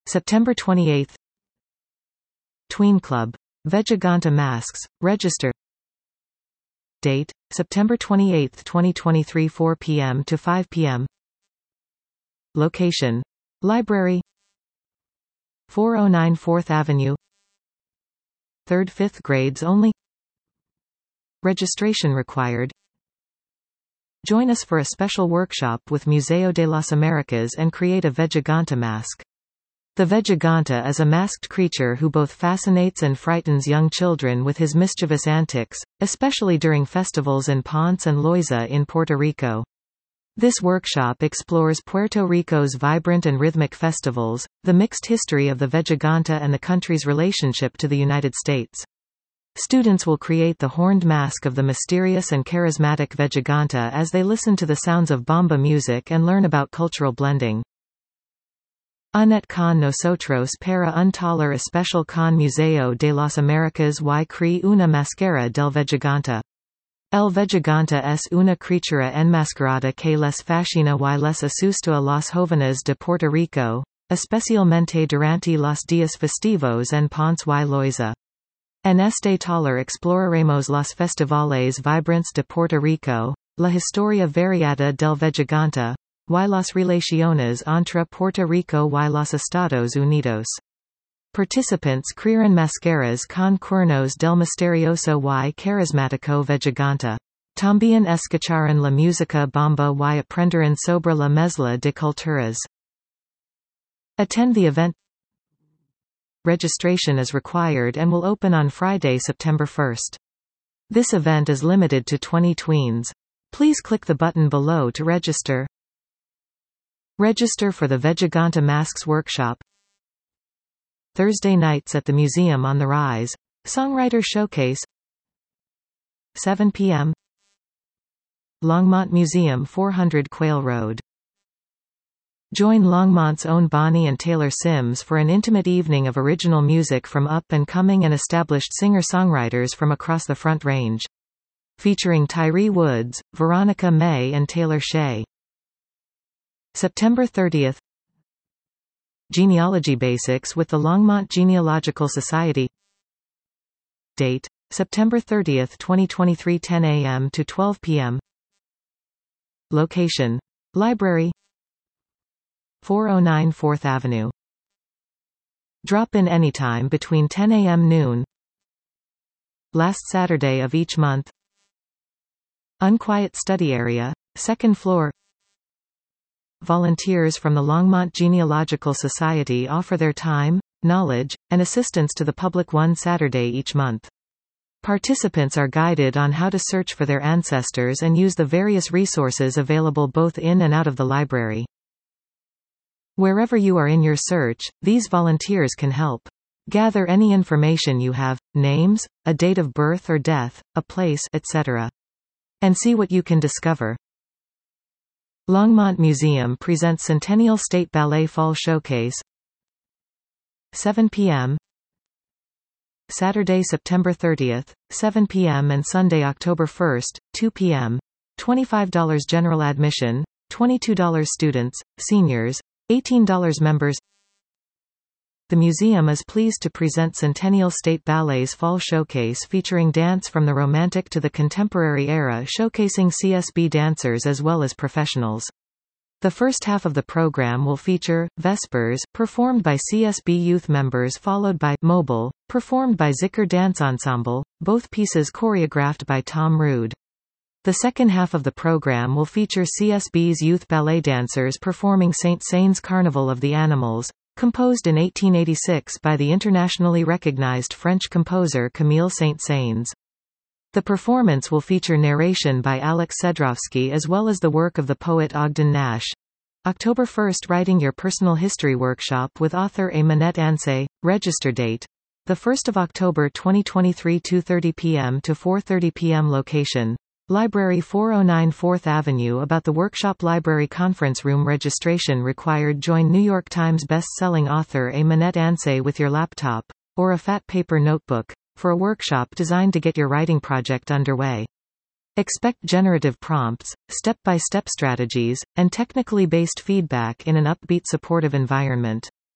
September 28. Tween Club. Vejaganta Masks, register. Date, September 28, 2023 4 p.m. to 5 p.m. Location, Library 409 4th Avenue. 3rd-5th grades only. Registration required. Join us for a special workshop with Museo de las Americas and create a Vejaganta mask. The Vejaganta is a masked creature who both fascinates and frightens young children with his mischievous antics, especially during festivals in Ponce and Loiza in Puerto Rico. This workshop explores Puerto Rico's vibrant and rhythmic festivals, the mixed history of the Vejaganta and the country's relationship to the United States. Students will create the horned mask of the mysterious and charismatic Vejaganta as they listen to the sounds of bomba music and learn about cultural blending. Unet con nosotros para un taller especial con Museo de las Americas y cree una máscara del Vejaganta. El Vejaganta es una criatura enmascarada que les fascina y les asusta a los jóvenes de Puerto Rico, especialmente durante los días festivos en Ponce y Loiza. En este taller exploraremos los festivales vibrantes de Puerto Rico, la historia variada del Vejaganta, y las relaciones entre Puerto Rico y los Estados Unidos. Participants crearán máscaras con cuernos del misterioso y carismático Vejaganta. También escucharán la música bomba y aprenderán sobre la mezcla de culturas. Attend the event. Registration is required and will open on Friday, September 1st. This event is limited to 20 tweens. Please click the button below to register. Register for the Vejaganta Masks Workshop. Thursday nights at the Museum on the Rise. Songwriter Showcase. 7 p.m. Longmont Museum 400 Quail Road. Join Longmont's own Bonnie and Taylor Sims for an intimate evening of original music from up-and-coming and established singer-songwriters from across the Front Range. Featuring Tyree Woods, Veronica May and Taylor Shea. September 30th. Genealogy Basics with the Longmont Genealogical Society. Date, September 30th, 2023 10 a.m. to 12 p.m. Location, Library 409 4th Avenue. Drop in anytime between 10 a.m. noon. Last Saturday of each month. Unquiet Study Area, 2nd floor. Volunteers from the Longmont Genealogical Society offer their time, knowledge, and assistance to the public one Saturday each month. Participants are guided on how to search for their ancestors and use the various resources available both in and out of the library. Wherever you are in your search, these volunteers can help. Gather any information you have, names, a date of birth or death, a place, etc. And see what you can discover. Longmont Museum presents Centennial State Ballet Fall Showcase. 7 p.m. Saturday, September 30th, 7 p.m. and Sunday, October 1st, 2 p.m. $25 general admission, $22 students, seniors, $18 members. The museum is pleased to present Centennial State Ballet's Fall Showcase featuring dance from the Romantic to the Contemporary era, showcasing CSB dancers as well as professionals. The first half of the program will feature Vespers, performed by CSB youth members, followed by Mobile, performed by Zikr Dance Ensemble, both pieces choreographed by Tom Rood. The second half of the program will feature CSB's youth ballet dancers performing Saint Saëns' Carnival of the Animals, composed in 1886 by the internationally recognized French composer Camille Saint-Saëns. The performance will feature narration by Alex Sedrovsky as well as the work of the poet Ogden Nash. October 1st, Writing Your Personal History Workshop with author A. Manette Ansay. Register date, 1 October 2023 2:30 p.m. to 4:30 p.m. Location, Library 409 4th Avenue. About the workshop. Library conference room. Registration required. Join New York Times best-selling author A. Manette Ansay with your laptop, or a fat paper notebook, for a workshop designed to get your writing project underway. Expect generative prompts, step-by-step strategies, and technically based feedback in an upbeat, supportive environment.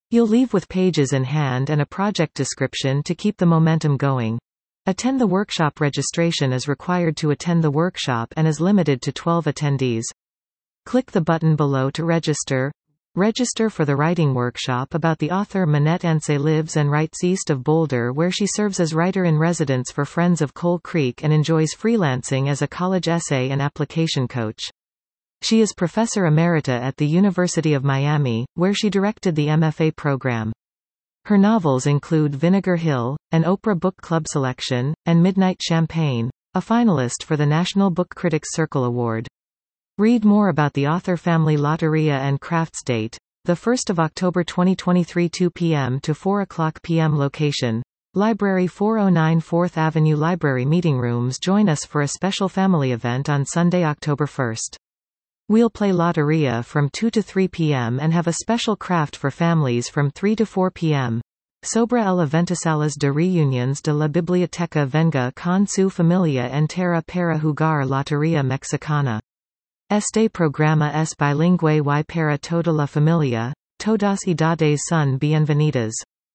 You'll leave with pages in hand and a project description to keep the momentum going. Attend the workshop. Registration is required to attend the workshop and is limited to 12 attendees. Click the button below to register. Register for the writing workshop about the author Manette Ansay lives and writes east of Boulder, where she serves as writer-in-residence for Friends of Coal Creek and enjoys freelancing as a college essay and application coach. She is Professor Emerita at the University of Miami, where she directed the MFA program. Her novels include Vinegar Hill, an Oprah Book Club selection, and Midnight Champagne, a finalist for the National Book Critics Circle Award. Read more about the author family. Lotteria and Crafts. Date: 1 October 2023, 2 p.m. to 4 p.m. Location: Library 409 4th Avenue. Library meeting rooms. Join us for a special family event on Sunday, October 1st. We'll play Lotteria from 2 to 3 p.m. and have a special craft for families from 3 to 4 p.m. Sobre el evento salas de reuniones de la Biblioteca venga con su familia entera para jugar Lotería Mexicana. Este programa es bilingüe y para toda la familia, todas edades son bienvenidas.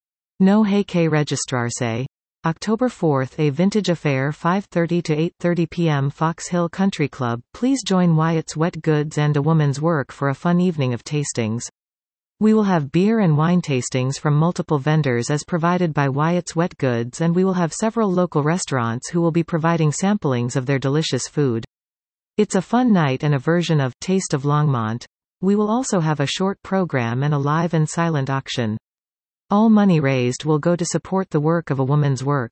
No hay que registrarse. October 4th, A Vintage Affair, 5:30 to 8:30 p.m. Fox Hill Country Club. Please join Wyatt's Wet Goods and A Woman's Work for a fun evening of tastings. We will have beer and wine tastings from multiple vendors as provided by Wyatt's Wet Goods, and we will have several local restaurants who will be providing samplings of their delicious food. It's a fun night and a version of Taste of Longmont. We will also have a short program and a live and silent auction. All money raised will go to support the work of A Woman's Work.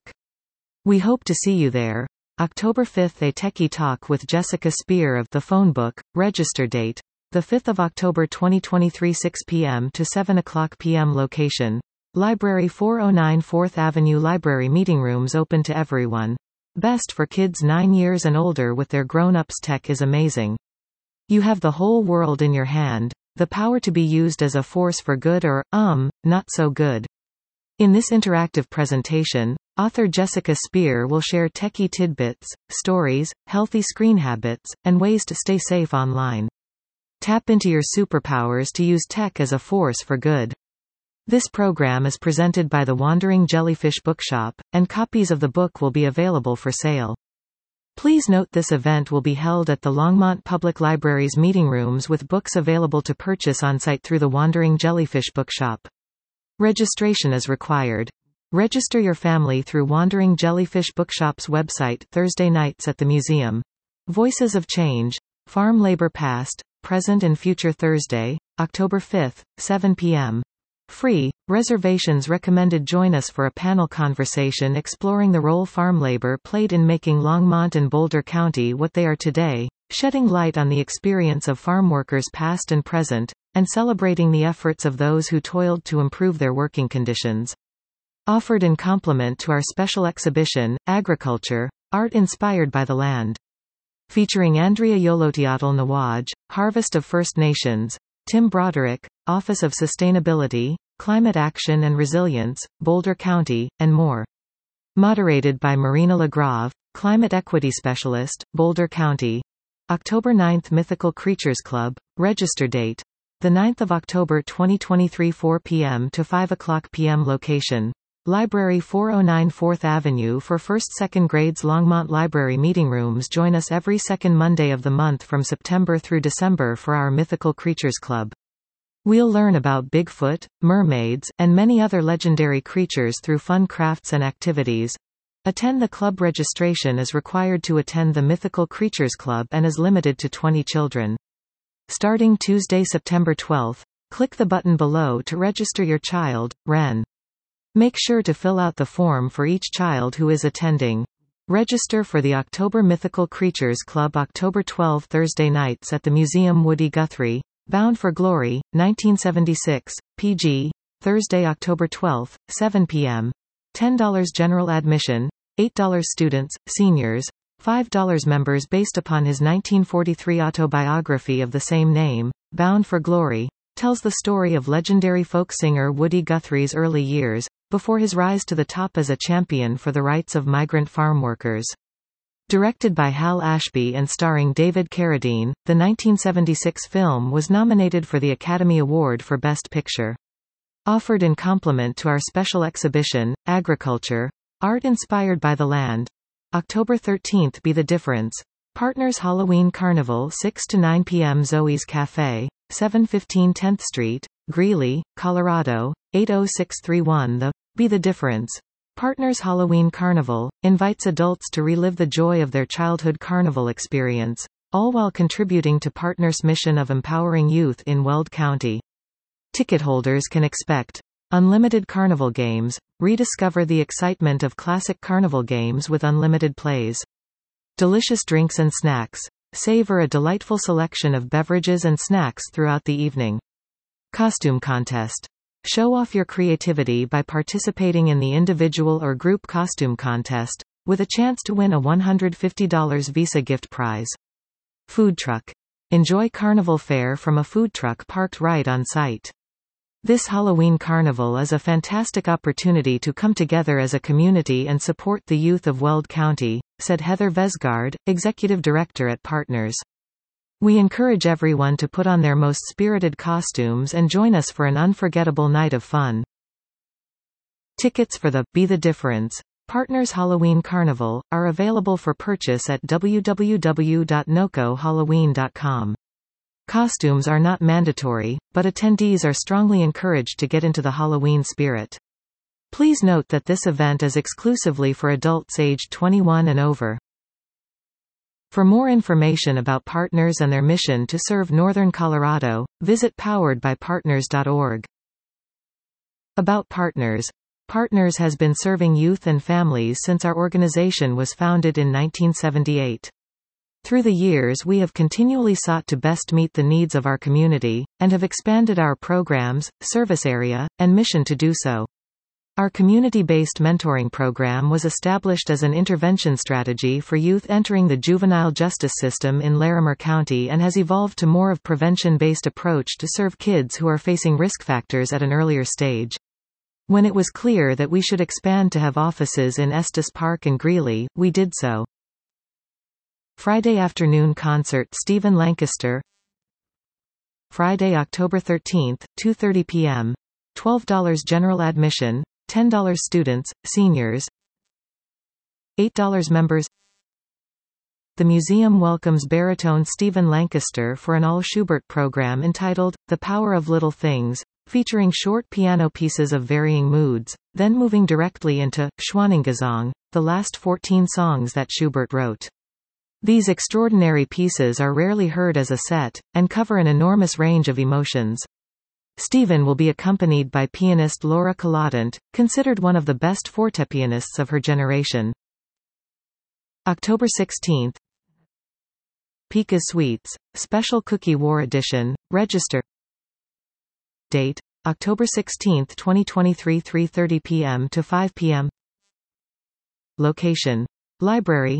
We hope to see you there. October 5th, A Techie Talk with Jessica Spear of The Phone Book. Register date: 5 October 2023, 6 p.m. to 7 p.m. Location: Library 409 4th Avenue. Library meeting rooms open to everyone. Best for kids 9 years and older with their grown-ups. Tech is amazing. You have the whole world in your hand. The power to be used as a force for good or, not so good. In this interactive presentation, author Jessica Spear will share techie tidbits, stories, healthy screen habits, and ways to stay safe online. Tap into your superpowers to use tech as a force for good. This program is presented by the Wandering Jellyfish Bookshop, and copies of the book will be available for sale. Please note this event will be held at the Longmont Public Library's meeting rooms with books available to purchase on-site through the Wandering Jellyfish Bookshop. Registration is required. Register your family through Wandering Jellyfish Bookshop's website. Thursday nights at the museum. Voices of Change. Farm Labor Past, Present and Future. Thursday, October 5th, 7 p.m. Free. Reservations recommended. Join us for a panel conversation exploring the role farm labor played in making Longmont and Boulder County what they are today, shedding light on the experience of farm workers past and present, and celebrating the efforts of those who toiled to improve their working conditions. Offered in complement to our special exhibition, Agriculture, Art Inspired by the Land. Featuring Andrea Yolotiatl Nawaj, Harvest of First Nations, Tim Broderick, Office of Sustainability, Climate Action and Resilience, Boulder County, and more. Moderated by Marina Lagrave, Climate Equity Specialist, Boulder County. October 9th, Mythical Creatures Club. Register date: 9 October 2023, 4 p.m. to 5 p.m. Location: Library 409 4th Avenue. For 1st-2nd grades. Longmont Library meeting rooms. Join us every second Monday of the month from September through December for our Mythical Creatures Club. We'll learn about Bigfoot, mermaids, and many other legendary creatures through fun crafts and activities. Attend the club. Registration is required to attend the Mythical Creatures Club and is limited to 20 children. Starting Tuesday, September 12th, click the button below to register your child. Ren. Make sure to fill out the form for each child who is attending. Register for the October Mythical Creatures Club. October 12, Thursday nights at the Museum. Woody Guthrie, Bound for Glory, 1976, pg. Thursday, October 12, 7 p.m. $10 general admission, $8 students, seniors, $5 members. Based upon his 1943 autobiography of the same name, Bound for Glory, tells the story of legendary folk singer Woody Guthrie's early years, before his rise to the top as a champion for the rights of migrant farm workers. Directed by Hal Ashby and starring David Carradine, the 1976 film was nominated for the Academy Award for Best Picture. Offered in complement to our special exhibition, Agriculture, Art Inspired by the Land. October 13th. Be the Difference. Partners Halloween Carnival 6 to 9 p.m. Zoe's Cafe, 715 10th Street, Greeley, Colorado, 80631. The Be the Difference. Partners Halloween Carnival invites adults to relive the joy of their childhood carnival experience, all while contributing to Partners' mission of empowering youth in Weld County. Ticket holders can expect unlimited carnival games, rediscover the excitement of classic carnival games with unlimited plays. Delicious drinks and snacks. Savor a delightful selection of beverages and snacks throughout the evening. Costume contest. Show off your creativity by participating in the individual or group costume contest, with a chance to win a $150 Visa gift prize. Food truck. Enjoy carnival fare from a food truck parked right on site. This Halloween Carnival is a fantastic opportunity to come together as a community and support the youth of Weld County, said Heather Vesgard, Executive Director at Partners. We encourage everyone to put on their most spirited costumes and join us for an unforgettable night of fun. Tickets for the Be the Difference Partners Halloween Carnival are available for purchase at www.nocohalloween.com. Costumes are not mandatory, but attendees are strongly encouraged to get into the Halloween spirit. Please note that this event is exclusively for adults aged 21 and over. For more information about Partners and their mission to serve Northern Colorado, visit poweredbypartners.org. About Partners. Partners has been serving youth and families since our organization was founded in 1978. Through the years we have continually sought to best meet the needs of our community, and have expanded our programs, service area, and mission to do so. Our community-based mentoring program was established as an intervention strategy for youth entering the juvenile justice system in Larimer County and has evolved to more of prevention-based approach to serve kids who are facing risk factors at an earlier stage. When it was clear that we should expand to have offices in Estes Park and Greeley, we did so. Friday afternoon concert Stephen Lancaster. Friday, October 13th, 2:30 p.m. $12 general admission, $10 students, seniors, $8 members. The museum welcomes baritone Stephen Lancaster for an all-Schubert program entitled, The Power of Little Things, featuring short piano pieces of varying moods, then moving directly into Schwanengesang, the last 14 songs that Schubert wrote. These extraordinary pieces are rarely heard as a set, and cover an enormous range of emotions. Stephen will be accompanied by pianist Laura Colladant, considered one of the best fortepianists of her generation. October 16th. Pika's Sweets, Special Cookie War Edition, register. Date, October 16, 2023 3:30 p.m. to 5 p.m. Location, Library,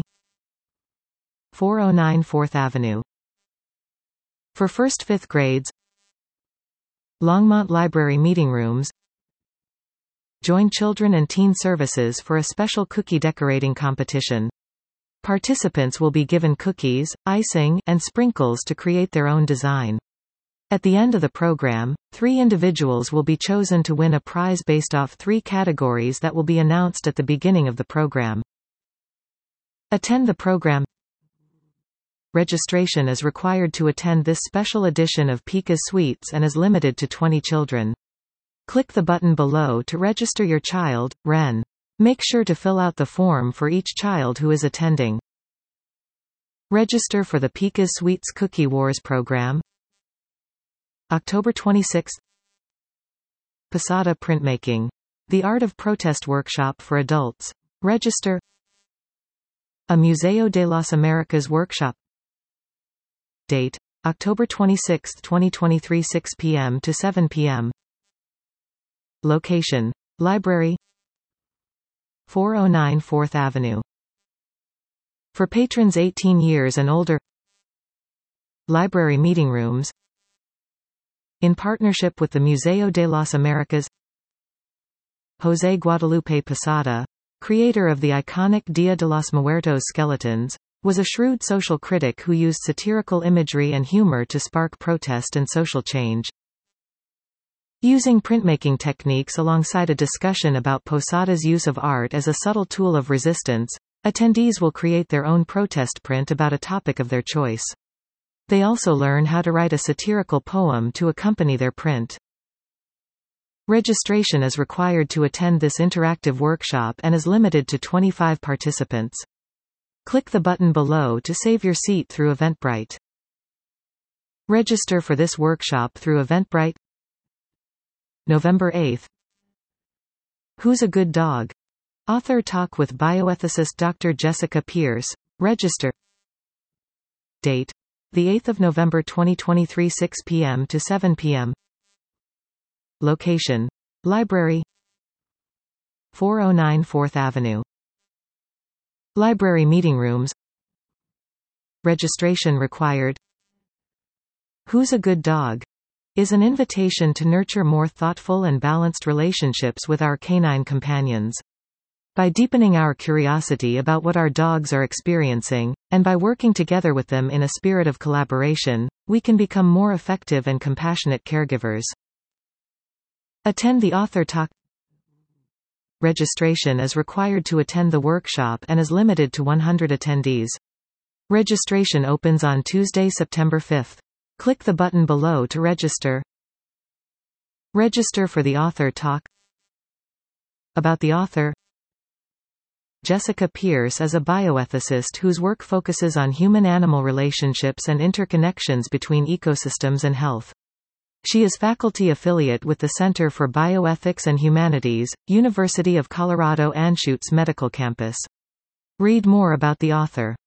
409 4th Avenue. For 1st-5th grades, Longmont Library Meeting Rooms. Join Children and Teen Services for a special cookie decorating competition. Participants will be given cookies, icing, and sprinkles to create their own design. At the end of the program, 3 individuals will be chosen to win a prize based off 3 categories that will be announced at the beginning of the program. Attend the program. Registration is required to attend this special edition of Pika's Sweets and is limited to 20 children. Click the button below to register your child, Ren. Make sure to fill out the form for each child who is attending. Register for the Pika's Sweets Cookie Wars program. October 26th. Posada Printmaking. The Art of Protest Workshop for Adults. Register. A Museo de las Americas Workshop. Date, October 26, 2023 6 p.m. to 7 p.m. Location, Library, 409 4th Avenue. For patrons 18 years and older, Library Meeting Rooms. In partnership with the Museo de las Americas, José Guadalupe Posada, creator of the iconic Dia de los Muertos skeletons, was a shrewd social critic who used satirical imagery and humor to spark protest and social change. Using printmaking techniques alongside a discussion about Posada's use of art as a subtle tool of resistance, attendees will create their own protest print about a topic of their choice. They also learn how to write a satirical poem to accompany their print. Registration is required to attend this interactive workshop and is limited to 25 participants. Click the button below to save your seat through Eventbrite. Register for this workshop through Eventbrite. November 8. Who's a Good Dog? Author talk with bioethicist Dr. Jessica Pierce. Register. Date: the 8th of November 2023, 6 p.m. to 7 p.m. Location: Library, 409 4th Avenue. Library meeting rooms. Registration required. Who's a Good Dog? Is an invitation to nurture more thoughtful and balanced relationships with our canine companions. By deepening our curiosity about what our dogs are experiencing, and by working together with them in a spirit of collaboration, we can become more effective and compassionate caregivers. Attend the author talk. Registration is required to attend the workshop and is limited to 100 attendees. Registration opens on Tuesday, September 5. Click the button below to register. Register for the author talk. About the author. Jessica Pierce is a bioethicist whose work focuses on human-animal relationships and interconnections between ecosystems and health. She is faculty affiliate with the Center for Bioethics and Humanities, University of Colorado Anschutz Medical Campus. Read more about the author.